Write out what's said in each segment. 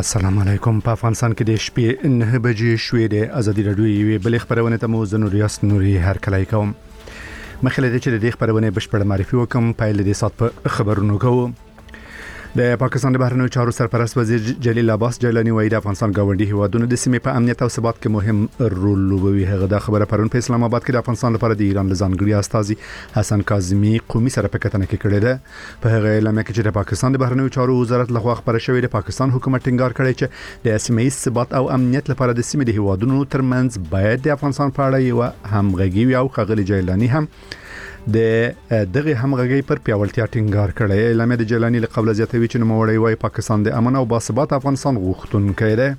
السلام علیکم. په افغانستان کې د شپې 9 بجې شوې د ازادي راډیو یوې بلې خبرونه ته مو زنور یاس نوري هر کله کوم. مخکې د چې د خبرونه بشپړ معرفي وکم پایل د سات په خبرونو کوو. د پاکستان د بهرنیو چارو سرپرست وزیر جلیل عباس جیلانی وایي د افغانستان ګاونډي هیوادونو د سیمې په امنیت او ثبات کې مهم رول لوبوي. هغه د خبره پرون په اسلام آباد کې د افغانستان لپاره د ایران لزانګړي استازي حسن کاظمی قومي سره په کتنه کې کړی ده. په هغه اعلامیه کې چې د پاکستان د بهرنیو چارو وزارت لخوا خبره شوې د پاکستان حکومت ټینګار کړی چې د سیمې ثبات او امنیت لپاره د سیمې د هیوادونو ترمنځ باید د افغانستان په اړه یو همغږي وي او خغلی جیلانی هم د دغه همغږي پر پیاوړتیا ټینګار کړی. اعلامیه د جیلانی له قبل زیاتوي چې نوموړی وايي پاکستان د امن او باثبات افغانستان غوښتونکی دی.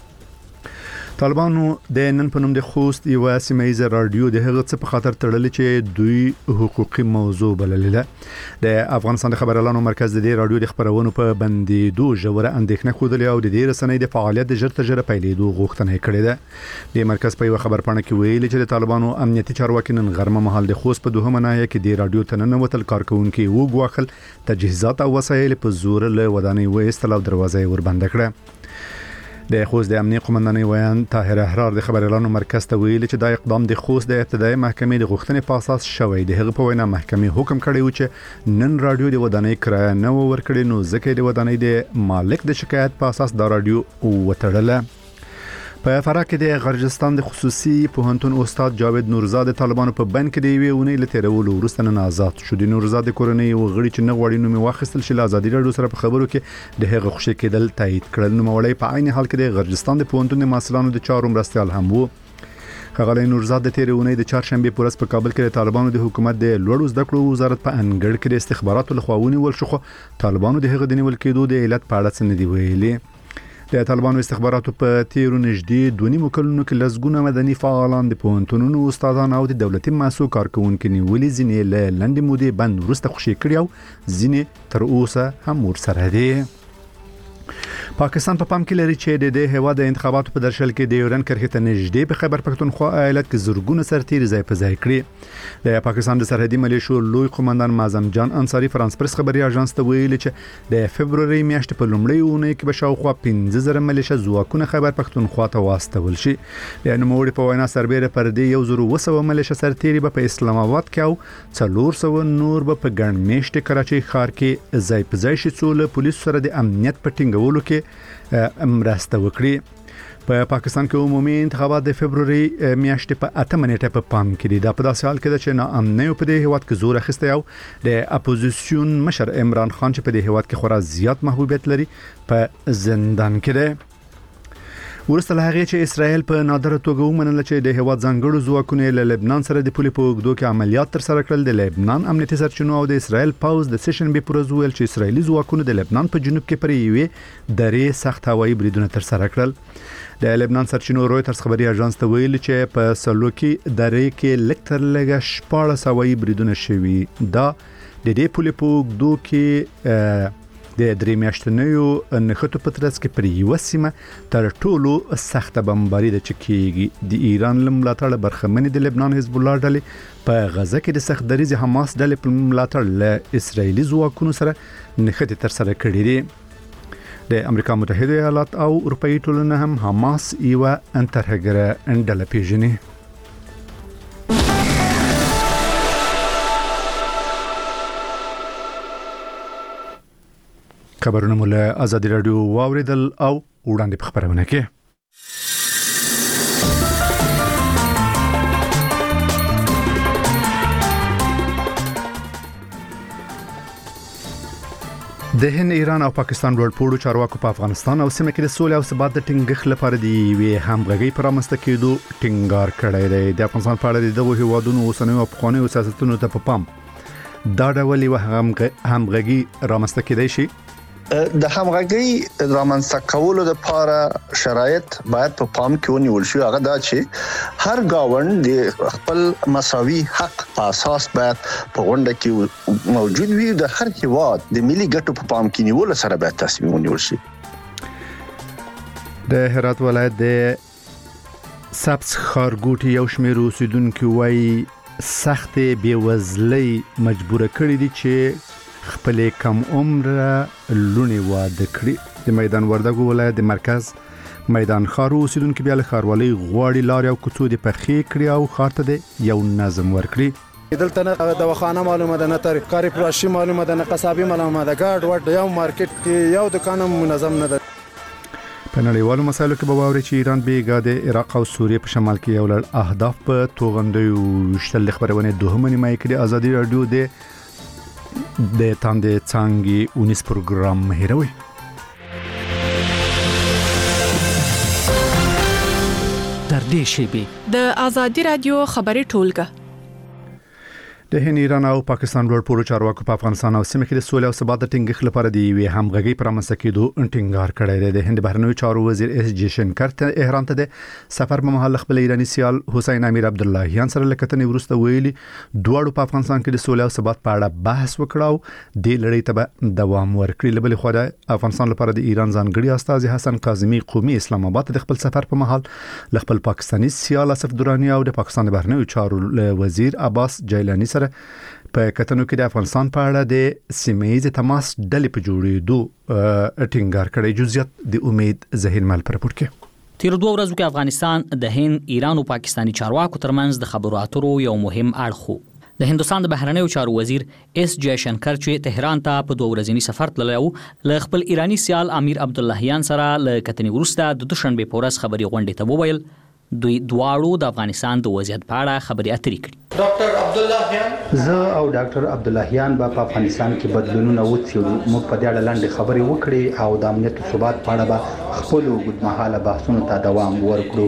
طالبانو د نن په نوم د خوست یو سیمایي رادیو د هغه څه په خاطر تړلې چې دوی حقوقي موضوع بللې ده. د افغانستان د خبريالانو مرکز د رادیو د خبرونو په بندیدو ژوره اندېښنه خوده او د دې رسنۍ د فعالیت د ژر تر پیلېدو غوښتنه کړې ده. د مرکز په یو خبرپاڼه کې ویلي چې د طالبانو امنیتي چارواکي نن غرمه مهال د خوست په دوهمه ناحیه کې د رادیو تننه وتل کارکونکو وګواخل تجهیزات او وسایل په زور له ودانۍ وېستل او دروازه ور بند کړه. د خوست د امنیت قومندان ویان طاهر احرار د خبريالانو مرکز ته ویلي چې دا اقدام د خوست د ابتدایي محکمې د غوښتنې په اساس شوی. د هغه په وینا محکمې حکم کړی و چې نن رادیو د ودانۍ کرایه نه ورکړي، نو ځکه د ودانۍ د مالک د شکایت په اساس دا رادیو وتړله. په فراه کې د غرجستان د خصوصي پوهنتون استاد جاوید نورزاد طالبانو په بند کې د یوې اونۍ لته رولو وروسته نن آزاد شو. د نورزاد کورنۍ او غړي چې نه غوړي نو واخیستل شي آزادي راډیو سره په خبرو کې د هغه خوشی کېدل تایید کړل. نو مولای په عین حال کې د غرجستان د پوهنتون د مسلانو د چارو مرستيال هم وو. خغلی نورزاد د تیرې اونۍ د چهارشنبه پورس په کابل کې د طالبانو د حکومت د لوړو زده کړو وزارت په انګړ کې د استخباراتو لخوا ونیول شو. طالبانو د هغه د نیول کېدو د علت په اړه څه نه دی ویلي. د طالبانو استخباراتو په تیرو نږدې 2.5 کلونو کې لزګونه مدني فعالان د پوهنتونونو استادان او د دولتي مؤسسو کارکونکو نیولې ځینې له لنډې مودې بند وروسته خوشي کړي او ځینې تر اوسه هم ورسره دي. پاکستان په پام کې لري چې د هیواد د انتخاباتو په درشل کې د یورن کرښې ته نږدې په خیبر پښتونخوا ایالت کې زورګونه سرتیري ځای په ځای کړی. د پاکستان د سرحدي ملیشو لوی قومندان معظم جان انصاری فرانس پریس خبري اژانس ته ویلي چې د فبرवरी میاشتې په لومړۍ اونۍ کې به شاوخوا 15,000 ملیشه ځواکونه خیبر پښتونخوا ته واستول شي. د نوموړي په وینا سربېره پر دې 1,200 ملیشه سرتیري به په اسلام آباد کې او 400 نور به په ګڼ میشته کراچۍ ښار کې ځای په ځای شي څو له پولیسو سره د امنیت په ټینګولو کې مرسته وکړي. په پاکستان کې عمومي انتخابات د فبرवरी میاشتې په 8 نیټه په پام کې دي. دا په داسې حال کې ده چې ناامنۍ په دې هیواد کې زور اخیسته او د اپوزیسیون مشر عمران خان چې په دې هیواد کې خورا زیات محبوبیت لري په زندان کې ده. ورسته له هغه چې اسرائیل په نادره توګه ومنله چې د هیواد ځانګړو ځواکونو له لبنان سره د پولې په اوږدو کې عملیات تر سره کړل. د لبنان امنیتي سرچینو او د اسرائیل پاوز د سیشن به پروز ویل چې اسرایلی ځواکونو د لبنان په جنوب کې پر یوې درې سخت هوایي بریدونه تر سره کړل. د لبنان سرچینو رويټرز خبري اژانس ته ویل چې په سلوکي درې کې لکتر لګه 14 هوایي بریدونه شوي. دا د دې پولې په اوږدو کې د درې میاشتنیو نخټو په ترڅ کې پر یو سیمه تر ټولو سخته بمباري د چکیږي. د ایران لملاتړ برخمنې د لبنان حزب الله ډلې په غزه کې د سخت دریځ حماس ډلې په ملاتړ له اسرایلی ځواکونو سره نخټې تر سره کړې دي. د امریکا متحده ایالات او اروپאי ټولنه هم حماس یو انترهګره ډله پیژني. خبرونه مول ازادي رادیو واوریدل او وړاندې په خبرونه کې د هند، ایران او پاکستان ورپوړو چارواکو په افغانستان او سیمه کې د سولې او ثبات د ټینګښت لپاره دی وی همغږي پرامسته کېدو ټینګار کړی دی. د افغانستان په اړه دغه هیوادونو اوسنیو او پخوانیو سیاستونو ته په پام دا ډول یو همغږي رامسته کېدای شي. د همغږي رامنځته کولو لپاره شرایط باید په پام کې ونیول شي. هغه دا چې هر گاوند د خپل مساوي حق په اساس باید په غونډه کې موجود وي. د هر هیواد د ملي ګټو په پام کې نیول سره باید تصمیم ونیول شي. د هرات ولایت د سبز خارګوټي یو شمېر اوسیدونکو وايي سخت بیوزلۍ مجبور کړی دي چې خپل کم عمر لونی واده کړی. د میدان وردګو ولایت د مرکز میدان خار اوسیدونکو بیا له ښاروالۍ غواړي لارې او کوڅو د پخې کړي او ښار ته د یو نظم ورکړي. دلته نه دواخانه معلومه ده، نه ترکاري پراشي معلومه ده، نه قصابي معلومه ده، ګاډ وټ یو مارکیټ کې یو دکان منظم نه ده. په نړیوالو مسایلو کې به واوري چې ایران بیګا د عراق او سوریې په شمال کې یو لړ اهداف په توغندیو شتل خبرونه دوهمه نیمایي کې د ازادي رادیو د تاندې څنګه 19 پروګرام هیروي. در دې شیبه د ازادي رادیو خبري ټولګه د هند ایران او پاکستان ډول پورو چارواکو په افغانستان او سیمه کې د سولې او ثبات ټینګښت لپاره د یوې همغږي پر اساس کېدو ټینګار کړی دی. د هند بهرنیو چارو وزیر اس جیشنکر ته احرام ته د سفر په مهال خپل ایرانی سیال حسین امیر عبداللهیان سره لکتنې ورسته ویلي دوړو په افغانستان کې د سولې او ثبات په اړه بحث وکړاو د لړۍ ته دوام ورکړي. لبل خو د افغانستان لپاره د ایران ځانګړي استاذ حسن کاظمی قومي اسلام آباد د خپل سفر په مهال خپل پاکستانی سیال اسف درانی او د پاکستان بهرنیو چارو وزیر عباس جیلانی سره په کتنو کې د افغانستان په اړه د سیمه‌ایز تماس ډلې په جوړېدو ټینګار کړی. جزئیات د امید ظهیر مال پر پورت کې تیر 2 ورځو کې افغانستان د هند، ایران او پاکستانی چارواکو ترمنځ د خبرو اترو یو مهم اړخ د هندستان د بهرنیو چارو وزیر اس جیشنکر چې تهران ته په 2 ورځنی سفر تللی و له خپل ایرانی سیال امیر عبداللهیان سره له کتنې وروسته د دوشنبه په ورځ خبري غونډې ته وویل دوی دواړو د افغانستان د وضعیت په اړه خبري اترې کړې. ډاکټر عبداللهیان زه او ډاکټر عبداللهیان په افغانستان کې بدلونونه وڅېړو. موږ په دې اړه لاندې خبرې وکړې او د امنیت او ثبات په اړه به خپل اوږدمهاله بحثونو ته دوام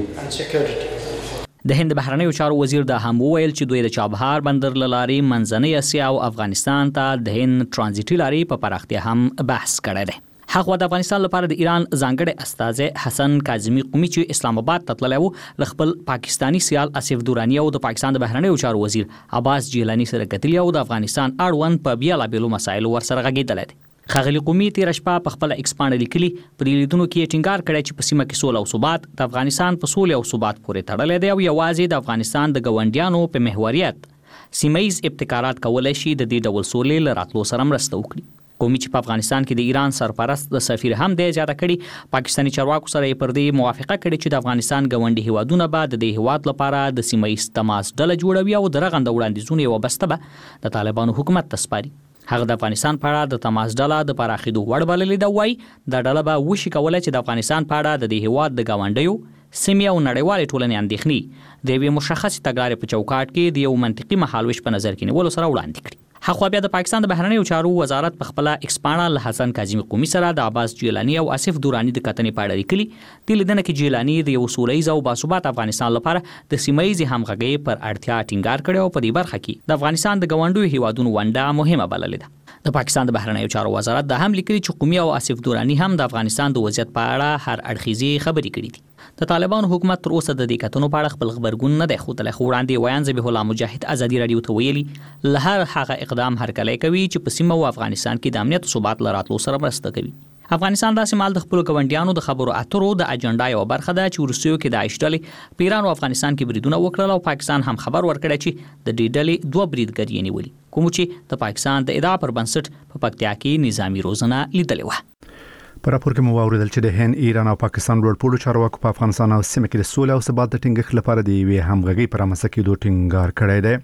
ورکړو. د هند بهرنیو چارو وزیر دا هم وویل چې دوی د چابهار بندر لاري منځنۍ اسیا او افغانستان ته د هند ترانزیټي لاري په پراختیا هم بحث کړی دی. هغه د افغانستان لپاره د ایران ځانګړي استاذ حسن کاظمی قومي چې اسلام آباد ته تللی و له خپل پاکستانی سیال اسف درانی او د پاکستان د بهرنیو چارو وزیر عباس جیلانی سره کتلی او د افغانستان اړوند په بیلابېلو مسایلو ورسره غږېدلی دی. ښاغلي قومي تېره شپه په خپله ایکس پاڼه لیکلي په دې لیدونو کې ټینګار کړی چې په سیمه کې سوله او ثبات د افغانستان په سولې او ثبات پورې تړلی دی او یوازې د افغانستان د ګاونډیانو په محوریت سیمه‌ایز ابتکارات کولی شي د دې ډول سولې له راتلو سره مرسته وکړي. قومي چې په افغانستان کې د ایران سرپرست د سفیر هم دی زیاته کړي پاکستانی چارواکو سره یې پر دې موافقه کړې چې د افغانستان ګاونډي هیوادونه به د دې هیواد لپاره د سیمه‌ایز تماس ډله جوړوي او د رغنده وړاندیزونو یوه بسته به د طالبانو حکومت ته سپاري. هغه د افغانستان په اړه د تماس ډله د پراخېدو وړ بللې ده. وایي دا ډله به وشي کولی چې د افغانستان په اړه د دې هیواد د ګاونډیو سیمې او نړیوالې ټولنې اندېښنې د یوې مشخصې تګلارې په چوکاټ کې د یو منطقي مهالویش په نظر کې نیولو سره وړاندې کړي. هغه بیا د پاکستان د بهرنیو چارو وزارت په خپل ایکس پاڼه له حسن کاظمی قومي سره د عباس جیلانی او اسف درانی د کتنې په اړه لیکلي. د لیدنه کې جیلانی د یو سولهییز او باثبات افغانستان لپاره د سیمه‌ایز همغږۍ پر اړتیا ټینګار کړی او په دې برخه کې د افغانستان د ګاونډیو هیوادونو ونډه مهمه بللې ده. د پاکستان د بهرنیو چارو وزارت دا هم لیکلي چې قومي او اسف درانی هم د افغانستان د وضعیت په اړه هر اړخیزې خبرې کړې دي. د طالبانو حکومت تر اوسه د دې کتنو په اړه خپل خبرګون نه دی ښودلی، خو وړاندې ویان ذبیح الله مجاهد ازادي راډیو ته ویلي له هغه اقدام هرکلی کوي چې په سیمه او افغانستان کې د امنیت او ثبات له راتلو سره مرسته کوي. افغانستان داسې مهال د خپلو ګاونډیانو د خبرو اترو د اجنډا یوه برخه ده چې وروستیو کې د داعش ډلې په ایران او افغانستان کې بریدونه وکړل او پاکستان هم خبر ورکړی چې د دې ډلې 2 بریدګر یې نیولي، کوم چې د پاکستان د ادعا پر بنسټ په پکتیا کې نظامی روزنه لیدلې وه. په راپور کې مو واوریدل چې د هند، ایران او پاکستان ډول پورو چارواکو په افغانستان او سیمه کې د سولې او ثبات د ټینګښت لپاره د یوې همغږۍ پر اساس کېدو ټینګار کړی دی.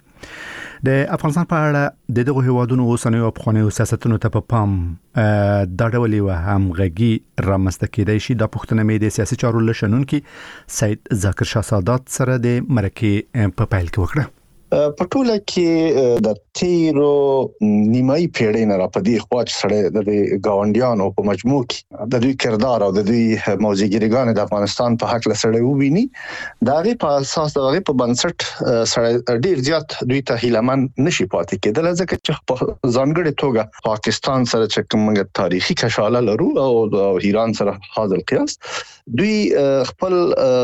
د افغانستان په اړه د دغه هیوادونو اوسنیو او پخوانیو سیاستونو ته په پام دا ډول یوه همغږي رامنځته کېدای شي. دا پوښتنه مې د سیاسي چارو له شنونکي سید ذاکر شاه سادات سره د مرکې په پیل کې وکړه. په ټوله کې د تیرو نیمایي پیړۍ نه راپدې خواج سره د ګاونډیانو په مجموع کې د دوی کردار او د دوی موضوعګریګان د افغانستان په حق لسړې وویني. دا غي په اساس د غي په بنسټ سره ډیر زیات دوی ته هیلمن نشي پاتې کېدل، ځکه چې په ځانګړي توګه پاکستان سره چې کومه تاریخي کشاله لرو او د ایران سره حاصل قیاس دوی خپل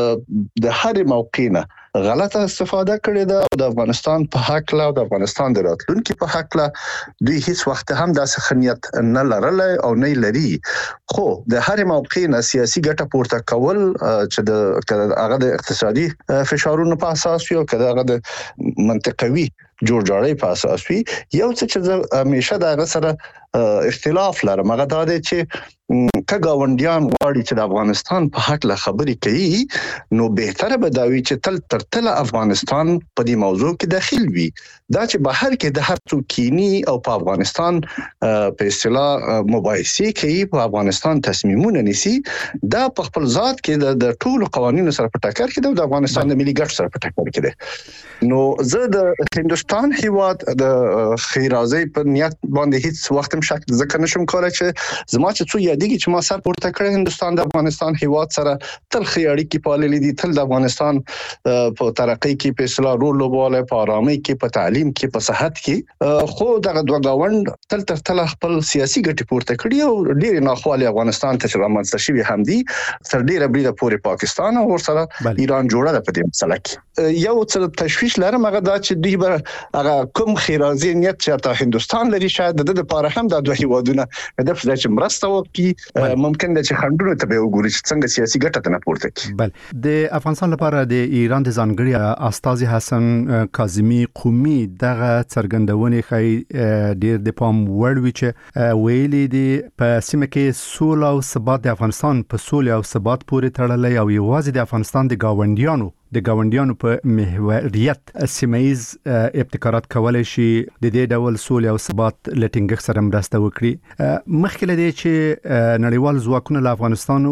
د هر موقع نه غلطه استفاده کړې ده او د افغانستان په حق لا او د افغانستان د راتلونکي په حق لا دوی هیڅ وخت هم داسې خنیت نه لرلای او نه لري. خو د هر موقع نه سیاسي ګټه پورته کول چې د هغه د اقتصادي فشارونو په اساس یو کده هغه د منطقوي جوړجاړی په اساس وي. یو څه چې همیشه دا سره اختلاف لرم هغه دا دی چې کګاونډیان غواړي چې د افغانستان په حق له خبرې کوي نو بهتره به دا وي چې تل تر افغانستان په دې موضوع کې داخل وي. دا چې بهر کې د هر څوک کینی او په افغانستان په اصطلاح مباحثه کوي په افغانستان تصمیمونه نیسي دا په خپل ذات کې د ټولو قوانینو سره په ټکر کې د افغانستان د ملي ګټو سره په ټکر کې دی. نو زه د هندستان هیواد د خیرازي په نیت باندې هیڅ وخت هم شک ځکه نشم کولای چې زما چې څو یادېږي چې ما سر پورته کړی هندستان د افغانستان هیواد سره تل خیاړي کې پاللې دي تل د افغانستان په ترقۍ کې په اصلاح رول لوبوله په آرامۍ کې په تعلیم کې په صحت کې خو دغه دوه گاوند تل خپل سیاسي ګټې پورته کړی او ډېر ناخوالي افغانستان ته رامنځته شوی هم دي تر ډېره بریده پورې پاکستان او سره ایران جوړه ده په دې مسله کې. یو څه تشویش لرم هغه دا چې دوی به هغه کوم خیرازي نیت چې ته هندستان لري شاید د لپاره هم د دوه هیوادونو د چې مرسته وکړي ممکن ده چې خندونه ته به وګوري چې څنګه سیاسي ګټه نه پورته کړي. بل د افغانستان لپاره د ایران د ځانګړي استاذ حسن کاظمی قومي دغه څرګندونه خي ډیر د پام وړ وی چې ویلي دي په سیمه کې سوله او ثبات د افغانستان په سوله او ثبات پورې تړلې او یوازې د افغانستان د گاونډیانو په محوریت سیمایز ابتکارات کولای شي د دې ډول سولې او ثبات لټینګ سره مرسته وکړي. مخکې لدی چې نړیوال ځواکونه له افغانستان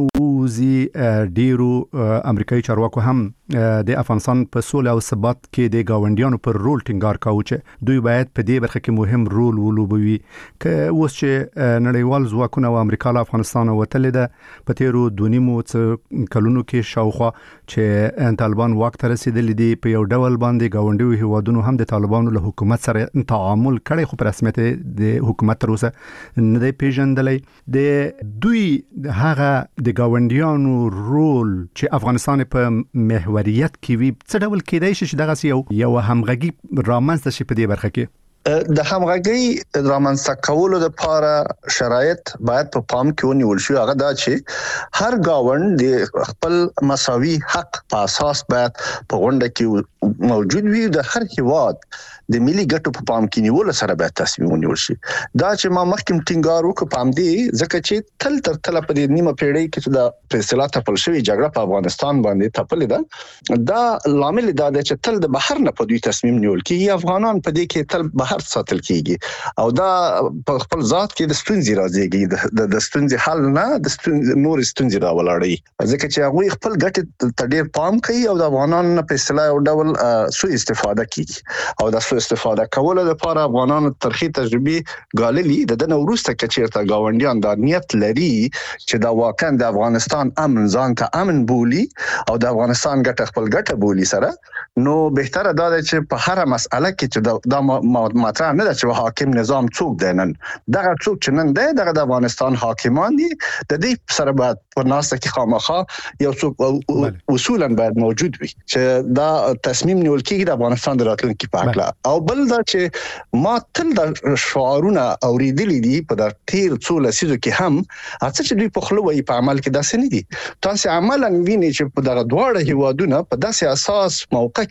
وزي ډیرو امریکایي چارواکو هم د افغانستان په سولې او ثبات کې د گاونډیانو پر رول ټینګار کاوه چې دوی باید په دې برخه کې مهم رول ولوبوي. که اوس چې نړیوال ځواکونه او امریکا له افغانستان وتل ده په تیرو 2.5 کلونو کې شاوخوا چې طالبان واک ته رسیدلی دي په یو ډول باندې گاونډي هیوادونو هم د طالبانو له حکومت سره تعامل کړي خو په رسمیت د حکومت تر اوسه نه دی پیژندلې. د دوی هغه د گاونډیانو رول چې افغانستان په محوریت کې وي څه ډول کېدای شي چې دغه یو همغږي رامنځته شي په دې برخه کې؟ د همغږي رامنځته کولو لپاره شرایط باید په پام کې ونیول شي. هغه دا چې هر گاوند د خپل مساوي حق په اساس باید په غونډه کې موجود وي. د هر هیواد د ملي ګټو په پام کې نیول سره باید تصمیم ونیول شي. دا چې ما مخکې ټینګار وکړ پام دی ځکه چې تل په دې نیمه پیړۍ کې چې د فیصله تپل شوی جګړه په افغانستان باندې تپلې ده دا لامل دا دی چې تل د بهر نه په دوی تصمیم نیول کیږي. افغانان په دې کې تل بهر ساتل کیږي او دا په خپل ذات کې د ستونزې راځي د ستونزې حل نه د نور ستونزې راولاړي ځکه چې هغه خپل ګټې ته ډیر پام کوي او د افغانانو په اصطلاح او ډول سوء استفاده کوي او د سوء استفاده کولو لپاره افغانانو ترخی تجربه غاللی د دنه ورسته کچیرته گاونډیان د نیت لري چې دا واقعا د افغانستان امن ځان ته امن بولی او د افغانستان ګټه خپل ګټه بولی سره نو بهتره دا دی چې په هر مسأله کې چې دا مطرح نه ده چې حاکم نظام څوک دی. نن دغه څوک چې نن دی دغه د افغانستان حاکمان دي د دې سره باید په ناسته کې خامخا یو څوک اصولا باید موجود وي چې دا تصمیم نیول کېږي د افغانستان د راتلونکي په اړه. او بل دا چې ما تل د شعارونه اوریدلې دي په د تیر څو لسیزو کې هم اڅ چې دوی په خلوی په عمل کې داسې نه دي. تاسو عملاً وینئ چې په دغه دواړه هیوادونه په داسې اساس موقع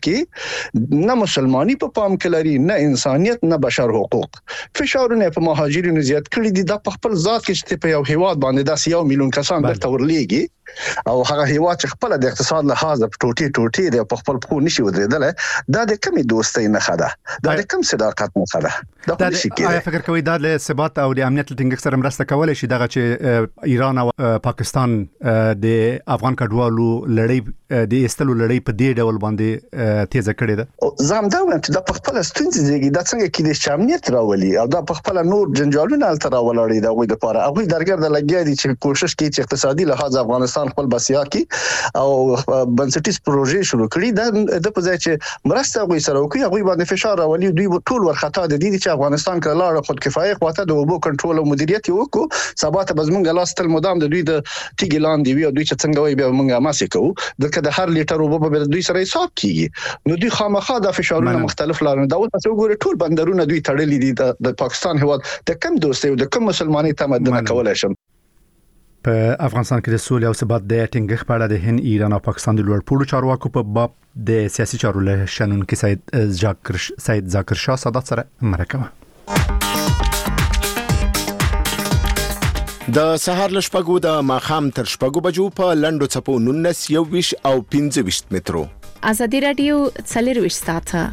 کې نه مسلمانۍ په پام کې لري نه انسانيت نه بشر حقوق. فشارونه په مهاجرینو زیات کړي دي د خپل ذات کې چې په یو هیواد باندې داسې 1 میلیون کسان درته ورلېږي او هغه هیواد چې خپل د اقتصاد لحاظ په ټوټي دی په خپل خو نشي ودرېدل دا د کمی دوستۍ نه خده دا د کم صداقت نه خده دا شي کې. آیا فکر کوي دا له ثبات او د امنیت لټینګ سره مرسته کولای شي دغه چې ایران او پاکستان د افغان کډوالو لړۍ د استلو لړۍ په دې ډول باندې تیزه کړې ده؟ زم دا وایم چې د خپل ستونزې دیږي دا څنګه کې د امنیت راولي او دا په خپل نور جنجالونه الته راولړي دا غوي د لپاره هغه درګرد لګیا دي چې کوشش کوي چې اقتصادي لحاظ افغانستان خپل بسیا کی او بنسټیز پروژې شروع کړي د په ځای چې مرسته غوي سره کوي هغه باندې فشار راولي دوی ټول ورخطا دي چې افغانستان کې لاړ خود کفایه خواته د اوبو کنټرول او مدیریت وکړو سبا ته بزمنګ لاس تل مدام د دوی د تیګ لاندې وي او دوی چې څنګه وي به موږ ماسه کوو د هر لیټر اوبو په دوی سره حساب کیږي نو دوی خامخا د فشارونو مختلف لارونه دا اوس وګوره ټول بندرونه دوی تړلې دي د پاکستان هواد د کم دوستي او د کم مسلمانۍ تمدن کولای شم. په افغانستان کې د سولې او ثبات د ټینګښت په اړه د هند، ایران او پاکستان د لوړ پوړو چارواکو په باب د سیاسي چارو له شنونکي سید ذاکر شاه سادات سره مرکه. د سهار له شپږو د ماښام تر شپږو بجو په لنډو څپو 19 21 او 25 مترو. ازادي رادیو 24 ساعته.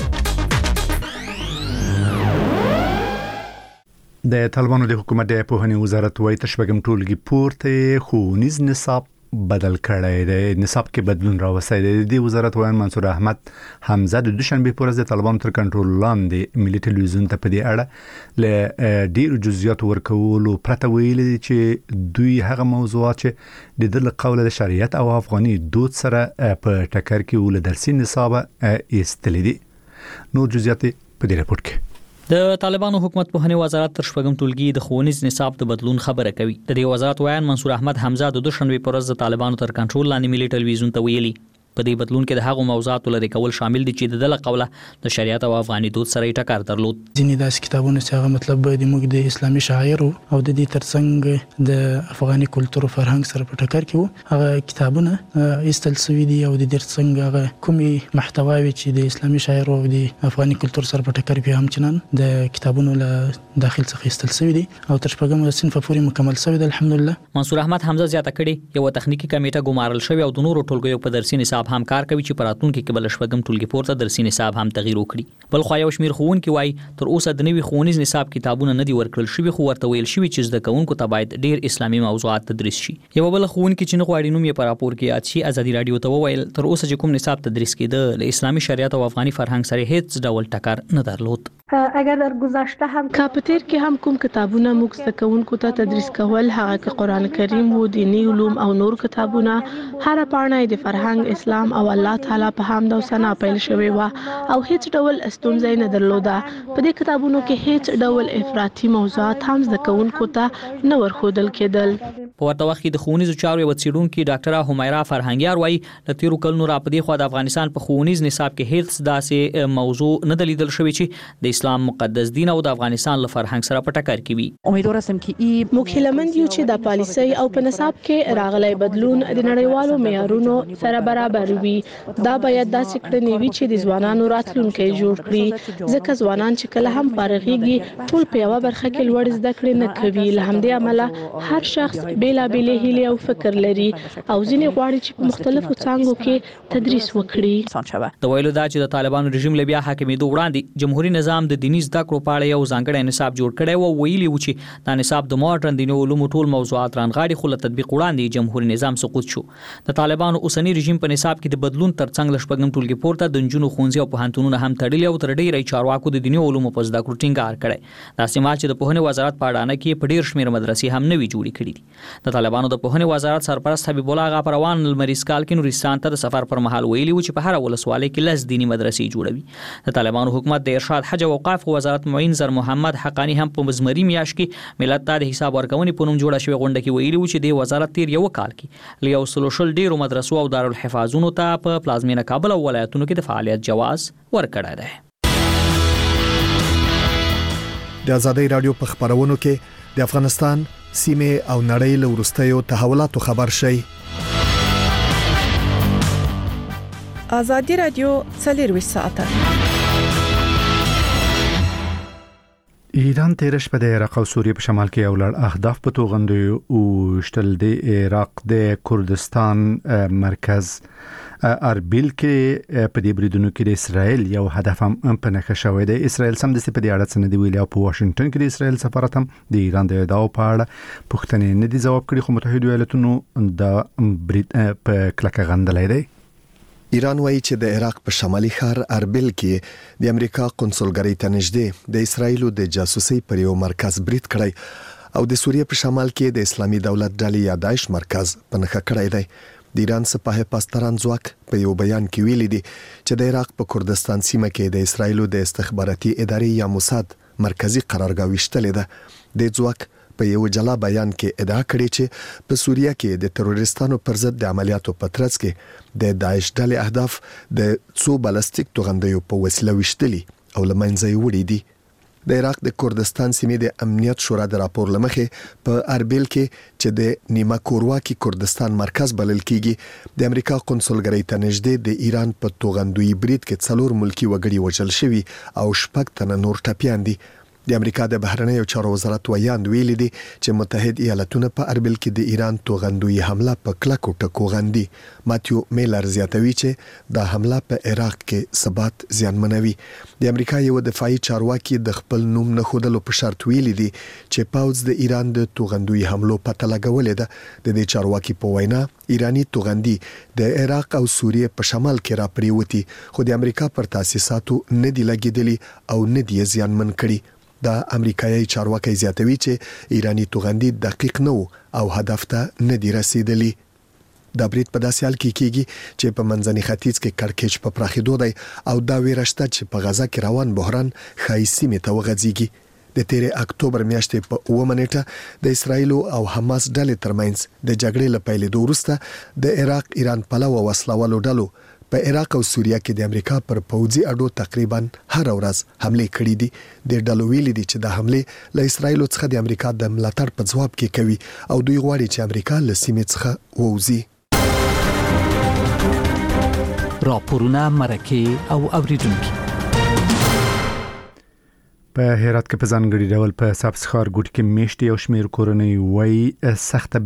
د طالبانو د حکومت د پوهنې وزارت وايي تشبګم ټولګي پورته ښوونیز نصاب بدل کړی دی. نصاب کې بدلون راوستي دی. د وزارت وایي منصور احمد حمزه د دوشنبه پر ورځ د طالبانو تر کنټرول لاندې ملي ټلویزیون ته په دې اړه له ډیرو جزئیات ورکولو پرته ویلي چې دوی هغه موضوعات چې د دل قوله د شریعت او افغاني دود سره په ټکر کې ول درسي نصاب ایستل دي. نو جزئیات په دې راپور کې د طالبانو حکومت په هني وزارت تر شپږم ټولګي د ښوونیز نصاب د بدلون خبره کوي. د دې وزارت وایي منصور احمد حمزه د دوشنبه پر ورځ د طالبانو تر کنټرول لاندې ملي ټلویزیون ته ویلي په دې بدلون کې د هغو موضوعاتو لري کول شامل دي چې د دله قوله د شریعت او افغاني دود سره ټکر درلود. ځینې داس کتابونه چې هغه مطلب د موږ د اسلامي شاعر او د دې ترڅنګ د افغاني کلتور او فرهنګ سره په ټکر کې وو. هغه کتابونه ایستل سوي دي او د دې ترڅنګ هغه کومي محتواوي چې د اسلامي شاعر او د افغاني کلتور سره په ټکر کې هم چنن د کتابونو له داخل څخه ایستل سوي دي او تر شپږم صنف پورې مکمل سوي دي الحمدلله. منصور احمد حمزه زیاته کړي یو تخنیکی کمیټه ګمارل شوی او د نورو ټولګیو په درسي نصاب هم کار کوي چې راتلونکي کې بل شپږم ټولګي پورته درسي نصاب هم تغییر وکړي. بل خو یو شمیر ښوونکي وایي تر اوسه د نوي ښوونیز نصاب کتابونه نه دي ورکړل شوي خو ورته ویل شوي چې زده کوونکو ته باید ډیر اسلامي موضوعات تدریس شي. یو بل ښوونکي چې نه غواړي نوم یې په راپور کې یاد شي ازادي رادیو ته وویل تر اوسه چې کوم نصاب تدریس کېده له اسلامي شریعت او افغاني فرهنګ سره هیڅ ډول ټکر نه درلود. اگر در گذشته هم کاپتر کې هم کوم کتابونه موږ زده کوونکو ته تدریس کول هغه کې قران کریم او دینی علوم او نور کتابونه هر پاڼه د فرهنګ اسلام او الله تعالی په حمد او ثنا پیل شوی و او هیڅ ډول استونزې نه درلوده. په دې کتابونو کې هیڅ ډول افراطي موضوعات هم زده کوونکو ته نه ورخودل کېدل. په ورته وخت کې د ښوونیزو چارو وڅېړونکي ډاکټره همیرا فرهنګیار وایي د تیرو کلونو را پدې خو د افغانستان په ښوونیز نصاب کې هیڅ داسې موضوع نه دلیدل شوی چې د اسلام مقدس دین او د افغانستان له فرهنګ سره په ټکر کې وي. امیدوار اسم کې موږ هیلمند یو چې د پالیسۍ او په نصاب کې راغلی بدلون د نړیوالو معیارونو سره برابر وي. دا باید داسې کړنې وي چې د ځوانانو راتلونکي جوړ کړي ځکه ځوانان چې کله هم فارغيږي ټول په یو برخه کې لوړ زده کړې نه کوي. له همدې عمله هر شخص بیلابېل هیلې او فکر لري او ځینې غواړي چې په مختلفو څانګو کې تدریس وکړي. د ویلو دا چې د طالبانو رژیم له بیا حاکمېدو وړاندې جمهوریت نظام د دیني زده کړو په اړه یو ځانګړی نصاب جوړ کړی و. ویلي و چې دا نصاب د ماډرن دیني علومو ټول موضوعات رانغاړي خو له تطبیق وړاندې جمهوریت نظام سقوط شو. د طالبانو اوسنی رژیم په نصاب کې د بدلون ترڅنګ له شپږم ټولګي پورته د نجونو ښوونځي او پوهنتونونه هم تړلي او تر ډیری چارواکو د دیني علومو په زده کړو ټینګار کړی. دا سیمه چې د پوهنې وزارت په اډانه کې په ډیر شمیر مدرسې هم نوي جوړې کړې دي. د طالبانو د پوهنې وزارت سرپرست حبیب الله غا پروان المریز کال کې نورستان ته د سفر پر مهال ویلي و چې په هر ولسوالۍ کې لس دینی مدرسې جوړوي. د طالبانو حکومت د ارشاد حج او اوقاف وزارت معین زر محمد حقانی هم په مزمري میاشت کې ملت ته د حساب ورکونې په نوم جوړه شوې غونډه کې ویلي و چې د وزارت تیر یو کال کې له 100 ډیرو مدرسو او دارالحفاظونو ته په پلازمینه کابل او ولایتونو کې د فعالیت جواز ورکړی دی. د ازادي رادیو په خبرونو کې د افغانستان سیمه او نړۍ له وروستیو تحولاتو خبر شي. ازادي رادیو 24 ساعته. ایران تیر شپه د عراق او سوریه په شمال کې یو لړ اهداف په توغندې او شتل د عراق د کردستان مرکز اربیل کې په دې بریدونو کې د اسرائیل یو هدف هم په نښه شوی دی. اسرائیل سم د سپېدې اړه څه نه دی ویلي او په واشنگټن کې د اسرائیل سفارت هم د ایران د ادعاو په اړه پوښتنې نه دي ځواب کړي خو متحده ایالاتونو د برید په کلکه غندلای دی. ایران وایي چې د عراق په شمالي ښار اربیل کې د امریکا قونسلګرۍ ته نږدې د اسرائیلو د جاسوسي پر یو مرکز برید کړی او د سوریه په شمال کې د اسلامي دولت ډلې یا داعش مرکز په نښه کړی دی. د ایران سپاه پاسداران ځواک په یو بیان کې ویلي دي چې د عراق په کردستان سیمه کې د اسرائیلو د استخباراتي ادارې یا موساد مرکزی قرارګاه وشتلې ده. د ځواک په یو جلا بیان کې ادعا کړې چې په سوریه کې د تروریستانو پر ضد د عملیاتو په ترڅ کې د داعش ډلې اهداف د څو بالستیک توغندیو په وسیله وشتلي او لمنځه یې وړي دي. د عراق د کردستان سیمې د امنیت شورا د راپور لمخې په اربیل کې چې د نیمه کورواکي کردستان مرکز بلل کیږي د امریکا قونسلګرۍ ته نږدې د ایران په توغندوی برید کې 4 ملکی وګړي وژل شوي او 6 تنه نور ټپیان دي. د امریکا د بهرنیو چارو وزارت ویاند ویلي دي چې متحد ایالاتونه په اربیل کې د ایران توغندوی حمله په کلکو ټکو غندي. ماتیو میلر زیاتوي چې د حمله په عراق کې ثبات زیانمنوي. د امریکا یو دفاعي چارواکي د خپل نوم نه خودلو په شرط ویلي دي چې پاوز د ایران د توغندوی حملو پته لګولې ده. د دې چارواکي په وینا ایرانی توغندي د عراق او سوریې په شمال کې را پریوتی خو د امریکا پر تاسیساتو نه دی لګیدلی او نه دی زیانمن کړي. د امریکایي چارواکي زیاتوي چې ایرانی توغندي دقیق نه او هدف ته نه دی رسیدلی. د برید په داسې حال کې کیږي چې په منځني ختیځ کې کړکېچ په پراخېدو دی او دا ویرشته چې په غزا کې روان بحران ښایي سیمې ته وغځيږي. د 13 اکتوبر میاشتې په 9 نیټه د اسرایل او حماس ډلې ترمنځ د جګړې له پیلېدو وروسته د عراق ایران پلوه وسلوالو ډلو په عراق او سوریه کې د امریکا پر پوځي اډو تقریبا هر ورځ حمله کړې دي. د ډلو ویلي دي چې د حمله له اسرایل څخه د امریکا د ملاتړ په ځواب کې کوي او دوی غواړي چې امریکا له سیمې څخه ووځي. راپورونه مرکه او اوریدونکو په هرات کې په ځانګړي ډول په سبسخار ګوټ کې میشتي او شمیر کورنۍ وای سخت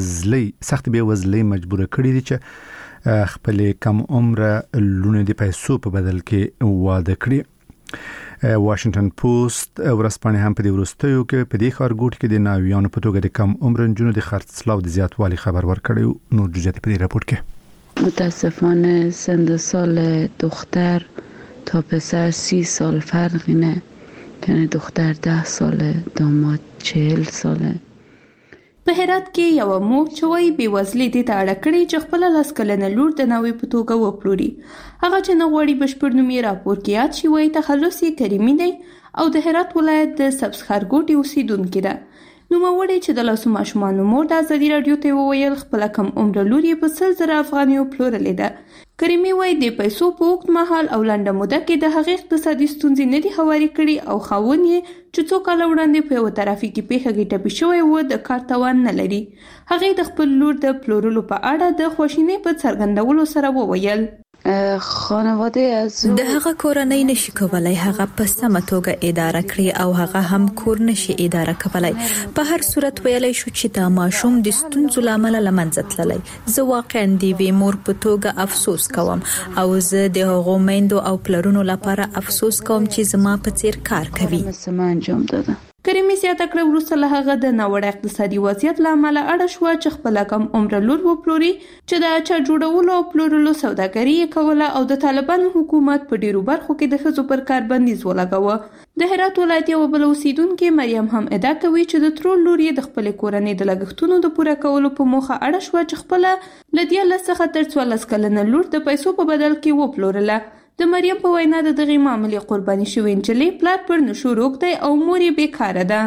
بیوزلۍ مجبور کړي دي چې خپل کم عمره لونه د پیسو په بدل کې واده کړي. واشنگټن پوسټ ورځپاڼه هم په دې وروستیو کې په دې ښارګوټ کې د ناویانو په توګه د کم عمره نجونو د خرڅلاو د زیاتوالي خبر ورکړی. نور جزئیات په دې راپور کې. متاسفانه سن سال دختر تا پسر 30 سال فرقی نه، یعنی دختر 10 ساله داماد 40 ساله. په هرات کې یو مور چوي بیوزلي دي ته اړه کړی چې خپل لاسکلنه لور د ناوی په توګه وپلوري. هغه چې نغوړي بشپړ نومي راپور کې یاد شي وای تخلص یې کریمي دی او د هرات ولایت د سبزخار ګوټي اوسیدونکې ده. نوموړی چې د لاسو ماشومانو مور د ازادي رادیو ته وویل خپل کم عمر لور یې په 100,000 افغانیو پلورلې ده. کریمي وای د پیسو په وخت مهال او لنډه موده کې د هغې اقتصادي ستونزې نه دي هواري کړي او خاوند یې چې څو کاله وړاندې په یو ترافیکي پیښه کې ټپي شوی و د کار توان نه لري. هغې د خپل لور د پلورلو په اړه د خواشینۍ په څرګندولو سره وویل خانواده از د هغه کورنۍ نشي کولای هغه په سمه توګه اداره کړي او هغه هم کور نشي اداره کولای. په هر صورت ویلای شو چې دا ماشوم د ستونزو لامل لمنځه تللی. زه واقعا د وی مور په توګه افسوس کوم او زه د هغو میندو او پلرونو لپاره افسوس کوم چې زما په څیر کار کوي. انجام داده. کریمي زیاته کړه وروسته له هغه د ناوړه اقتصادي وضعیت له امله اړه شوه چې خپل کم عمر لور وپلوري چې د اچار جوړولو او پلورلو سوداګري یې کوله او د طالبانو حکومت په ډیرو برخو کې د ښځو پر کار بندیز ولګاوه. د هرات ولایت یو بل اوسیدونکې مریم هم ادعا کوي چې د ترور لور یې د خپلې کورنۍ د لګښتونو د پوره کولو په موخه اړه شوه چې خپله له 14 څخه تر 14 کلنه لور د پیسو په بدل کې وپلورله. د مریم په وینا د دغه معاملې قرباني شوې نجلۍ پلار پر نشو روک دی او مور یې بیکاره ده.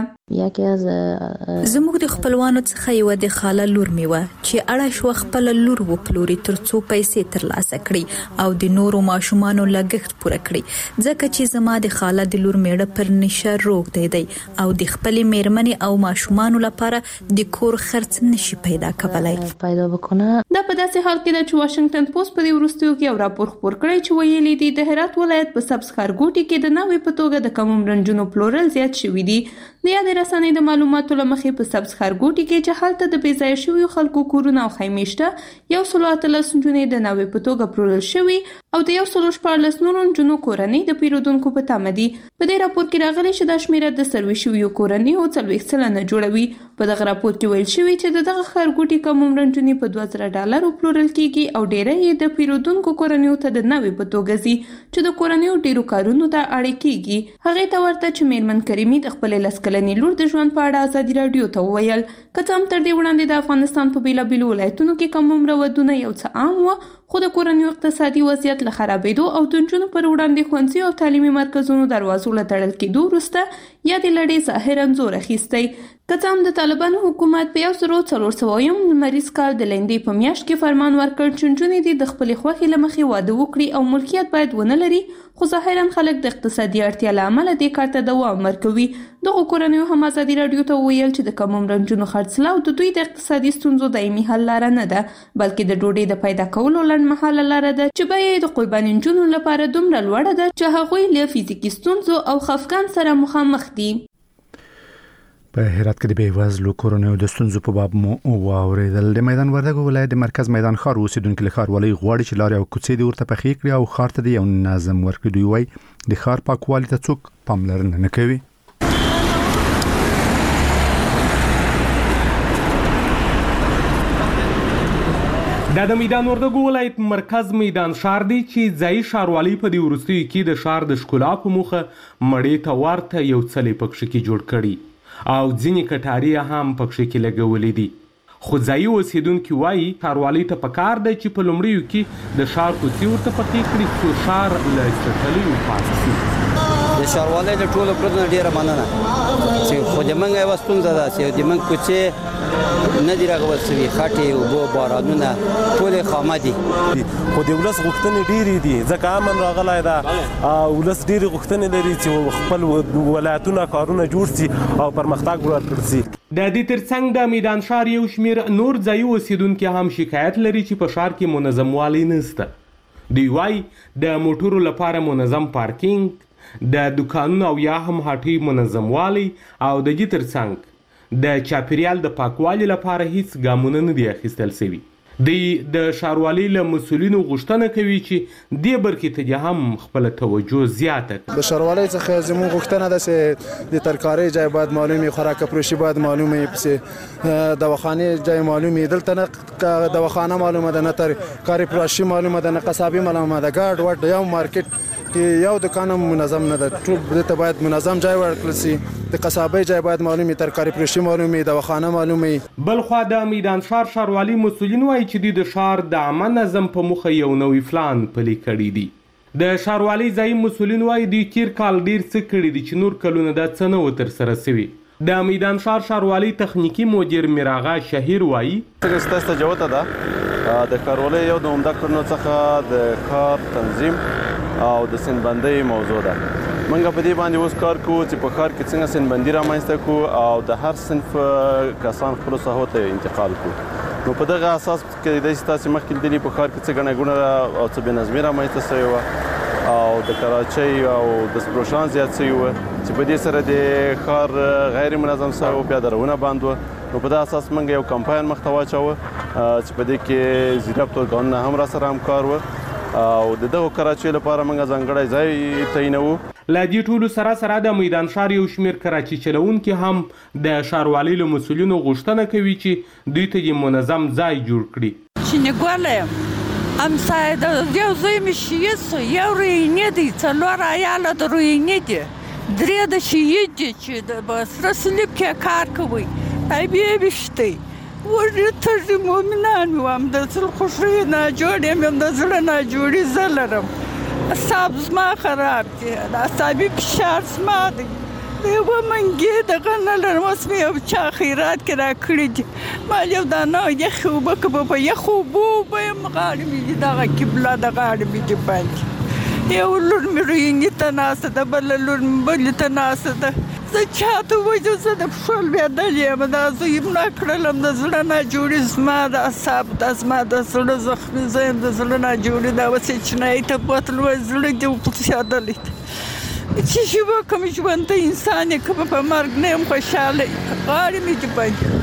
زموږ د خپلوانو څخه یو د خاله لور میوه چې اړه شو خپل لور وپلوري ترڅو پیسې ترلاسه کړي او د نورو ماشومانو لګښت پوره کړي ځکه چې زما د خاله د لور میړه پر نشه روک دی او د خپل میرمنې او ماشومانو لپاره د کور خرڅ نشي پیدا کولای. دا په داسې حال کې چې واشنگټن پوسټ په دې وروستیو کې یو راپور خپور کړی چې ویلي دي د هرات ولایت په سبزخار ګوټي کې د ناوی په توګه د کم عمر نجونو پلورل زیات شوي دي. د یادې رسنۍ د معلوماتو له مخې په سبزخار ګوټي کې چې هلته د بې ځایه شویو خلکو کورونه او خیمې شته 118 نجونې د ناوی په توګه پلورل شوي او د 114 نورو نجونو کورنۍ د پیرودونکو په تمه دي. په دې راپور کې راغلي چې دا شمیره د سروي شویو کورنیو 40 سلنه جوړوي. په دغه راپور کې ویل شوی چې دغه ښارګوټي کم عمر نجونې په $2000 پلورل کیږي او ډیره یې د پیرودونکو کورنیو ته د ناوی په توګه ځي چې د کورنیو ډیرو کارونو ته اړ کیږي. هغه ته ورته چې میرمن کریمي د خپل لسکلنې لور د ژوند په اړه ازادي رادیو ته وویل که څه هم تر دې وړاندې د افغانستان په بیلابیلو ولایتونو کې کم عمره ودونه یو څه عام و خو د کورنیو اقتصادي وضعیت له خرابېدو او د نجونو پر وړاندې ښوونځي او تعلیمي مرکزونو دروازو له تړل کېدو وروسته یادې لړۍ ظاهراً زور اخیستی. که څه هم د طالبانو حکومت په 1400 لمریز کال د لندې په میاشت کې فرمان ورکړ چې نجونې دې د خپلې خوښې له مخې واده وکړي او ملکیت باید ونه لري خو ظاهرا خلک د اقتصادي اړتیا له امله دې کار ته دوام ورکوي. دغو کورنیو هم ازادي راډیو ته وویل چې د کم عمرنجونو خرڅلاو د دوی د اقتصادي ستونزو دایمي حل لاره نه ده، بلکې د ډوډۍ د پیدا کولو لنډمهاله لاره ده چې بیه یې د قرباني نجونو لپاره دومره لوړه ده چې هغوی له فزیکي ستونزو او خفګان سره مخامخ دي. په هرات کې د بېوزلو کورنیو د ستونزو په باب مو واورېدل. د میدان وردګو ولایت د مرکز میدان ښار اوسیدونکو له ښاروالۍ غواړي چې لارې او کوڅې د ورته پخې کړي او ښار ته د یو نظم ورکړي. دوی وایي د ښار پاکوالي ته څوک پاملرنه نه کوي. د میدان وردګو ولایت مرکز میدان ښار دی چې ځایي ښاروالۍ په دې وروستیو کې د ښار د ښکلا په موخه مړې ته ورته یو څلی پکښې کې جوړ کړي او ځینې کټاري هم پکښې کې لګولې دي. خو ځایي اوسیدونکي وایي ښاروالۍ ته پکار دی چې په لومړیو کې د ښار کوڅې ورته پخې کړي څو ښار له چټلیو پاک شي. د ښاروالۍ له ټولو کړنو ډېره مننه چې خو د موږ یوه ستونزه ده چې د موږ کوڅې نه دي رغول شوي، خټې، اوبه، بارانونه ټولې خامه دي. خو د ولس غوښتنې ډېرې دي ځکه امن راغلی ده. ولس ډېرې غوښتنې لري چې خپل ولایتونه کارونه جوړ شي او پرمختګ ورکړل شي. د دې ترڅنګ د میدان ښار یو شمېر نور ځایي اوسیدونکي هم شکایت لري چې په ښار کې منظموالی نشته. دوی وایي د موټرو لپاره منظم پارکینګ، د دکانونو او یا هم هټۍ منظموالی او د دې ترڅنګ د چاپیریال د پاکوالي لپاره هیڅ ګامونه نه دي اخیستل شوي. دوی د ښاروالۍ له مسؤلینو غوښتنه کوي چې دې برخې ته هم خپله توجه زیاته کړي. د ښاروالۍ څخه زموږ غوښتنه ده چې د ترکارۍ ځای باید معلوم وي، خوراک فروشي باید معلوم وي، پسې دواخانې ځای معلوم وي. دلته نه دواخانه معلومه ده، نه ترکاري فروشي معلومه ده، نه قصابي معلومه ده. ګاډ وډ یو مارکیټ کې یو دکان هم منظم نه ده. ټول دې ته باید منظم ځای ورکړل شي. د قصابۍ ځای باید معلوم وي، ترکاري فروشي معلوم وي، دواخانه معلوم وي. بلخوا د میدان ښار ښاروالي مسؤلین وایي چې دوی د ښار د عامه نظم په موخه یو نوی پلان پلی کړی دی. د ښاروالۍ ځایي مسؤلین وایي دوی تیر کال ډیر څه کړي دي چې نور کلونه دا څه نه و ترسره شوي. د میدان ښار ښاروالۍ تخنیکي مدیر میراغه شهیر وایي ستاسو ته جوته ده د ښاروالۍ یو د عمده کړنو څخه د ښار تنظیم او د سنبندۍ موضوع ده. موږ په دې باندې اوس کار کوو چې په ښار کې څنګه سنبندي رامنځته کړو او د هر صنف کسان خپلو ساحو ته انتقال کړو. نو په دغه اساس کېدای شي تاسې مخکې لیدلي په ښار کې څه ګڼه ګوڼه او څه بېنظمي رامنځته شوې وه او د کراچۍ او دستفروشان زیات شوي وو چې په دې سره د ښار غیر منظم شوی و، پیادهروونه بند وه. نو په دغه اساس موږ یو کمپاین مخته واچوه چې په دې کې ځیرک ارګانونه هم راسره همکار وو او د دغو کراچۍ لپاره موږ ځانګړی ځای تعینوو. له دې ټولو سره سره د میدان ښار یو شمېر کراچي چلوونکي هم د ښاروالۍ له مسؤلینو غوښتنه کوي چې دوی ته یې منظم ځای جوړ کړي. شینګواله یم همسایه د یو زوی مې شهید سو، یو روینې دی، څلور عیاله د روینې دي، درې د شهید دي چې د سره صلیب کې کار کوي، بیا ویشتی ورته مؤمنان وم د زړه خوښۍ نه جوړ یم، د زړه نه جوړي زه لرم. اعصاب زما خراب دي، د اعصابي فشار زما دی، د یوه منګې دغه نه لرم. اوس مې یو چا خیرات کې راکړي دي، ما یو دانه یخې اوبه که به په یخو اوبو اوبه یم، غاړې مې دي دغه قبله د غاړې مې دي باندې. یو لور مې روینې ته ناسته ده، بله لور مې بلې ته ناسته ده. زه چاته وایم زه د پښو لوېدلې یم، دا زه یې مړه کړلم، د زړه نه جوړي زما د اعصاب دا زما د زړه زخمي، زه یم د زړه نه جوړي. دا اوس یې چینایي ته بوتلو زړه دې وپوسېدلی څه شي وکړم، ژوندی انسان یې که په مرګ نه یم خوشحاله، غاړې مې دي بندې.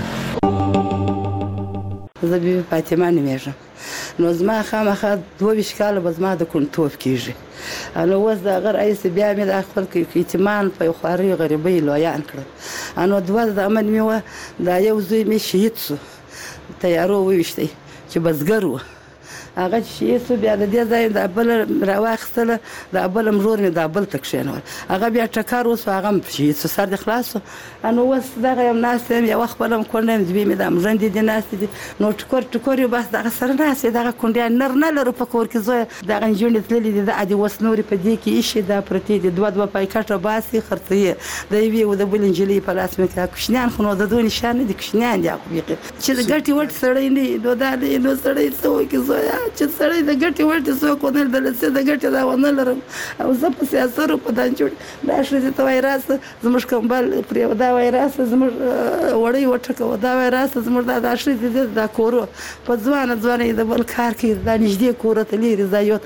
زه بیبي فاطمه نومېږم. نو زما خامخا 22 کاله به زما د کونډتوب کېږي. نو اوس د هغه رئیس بیا مې د خپل یتیمان په یو خوارۍ غریبۍ لویان کړل. نو 2 د عمل مې وه، دا یو زوی مې شهید سو، تیارو وویشتی چې بزګر و. هغه چې شهید سو بیا د دې ځای د بله راواخیستله، د بله مرور مې دا بل ته کښېنول، هغه بیا ټکر وسو، هغه هم شهید سو، سر دې خلاص سو. نو اوس دغه یم ناسته یم، یوه خپله هم کونډه یم، دوی مې دا مژندې دي ناستې دي. نو ټکور یو بس دغه سره ناست دغه کونډیان نر نه لرو په کور کې، زویه دغه نجونې تللې دي، د ادي اوس نورې په دې کې ایښې دا پرتې دي، 2 پایکټه باسي خرڅوي، د یوې او د بلې نجلۍ په لاس مې کړه. کوچنیان خو نو د دوی نشان نه دي، کوچنیان دي هغه بیخي چې د ګټې وټ سړی نه وي، نو دا نو سړی څه وکړي زویه. چې سړی د ګټې وړتې څوک ونه لیدل د ګټې دا ونه لرم او زه په سیاسرو په دان جوړ دا ښځې ته وایي راسه زموږ کمبل پرې دا وایي راسه زموږ وړۍ وټکوه دا وایي راسه زموږ دا ښځې دا کورو په ځوانه یې د بل کار کوي دا نږدې کوره ته لرې دا یو